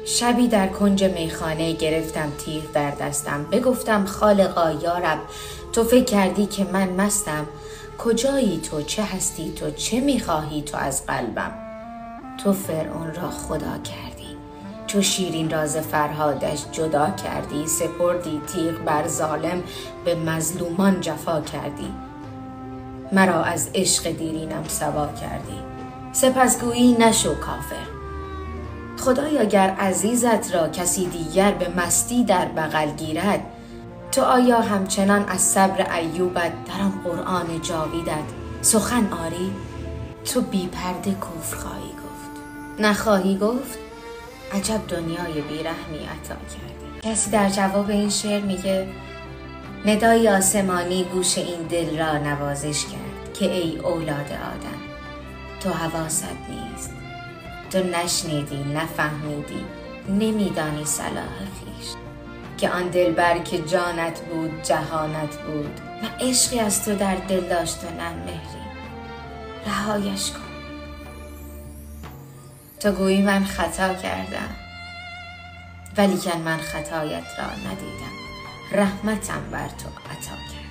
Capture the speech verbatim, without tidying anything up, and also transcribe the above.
شبی در کنج میخانه گرفتم تیغ در دستم، بگفتم خالقا یارب تو فکر کردی که من مستم؟ کجایی تو؟ چه هستی تو؟ چه میخواهی تو از قلبم؟ تو فرعون را خدا کردی، تو شیرین راز فرهادش جدا کردی، سپردی تیغ بر ظالم، به مظلومان جفا کردی. مرا از عشق دیرینم سوا کردی، سپس گویی نشو کافر. خدایا گر عزیزت را کسی دیگر به مستی در بغل گیرد، تو آیا همچنان از صبر ایوبت در آن قرآن جاویدت سخن آری؟ تو بی پرده کفر خواهی گفت، نخواهی گفت عجب دنیای بیرحمی عطا کردی. کسی در جواب این شعر میگه ندای آسمانی گوش این دل را نوازش کرد که ای اولاد آدم، تو حواست نیست، تو نشنیدی، نفهمیدی، نمیدانی صلاح خویش، که آن دلبر که جانت بود جهانت بود، نه عشقی از تو در دل داشت و نه مهری، رهایش کن. تو گویی من خطا کردم، ولیکن من خطایت را ندیدم، رحمتم بر تو عطا کردم.